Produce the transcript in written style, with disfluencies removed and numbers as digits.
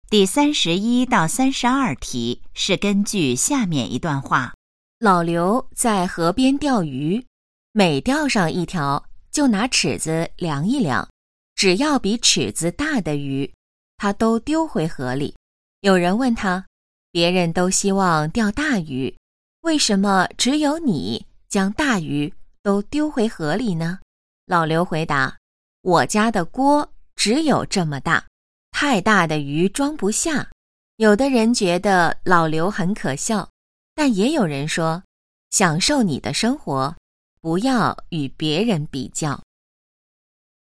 第31到32题是根据下面一段话。 老刘在河边钓鱼，每钓上一条，就拿尺子量一量，只要比尺子大的鱼，他都丢回河里。有人问他，别人都希望钓大鱼，为什么只有你将大鱼都丢回河里呢？老刘回答，我家的锅只有这么大，太大的鱼装不下。有的人觉得老刘很可笑，但也有人说，享受你的生活，不要与别人比较。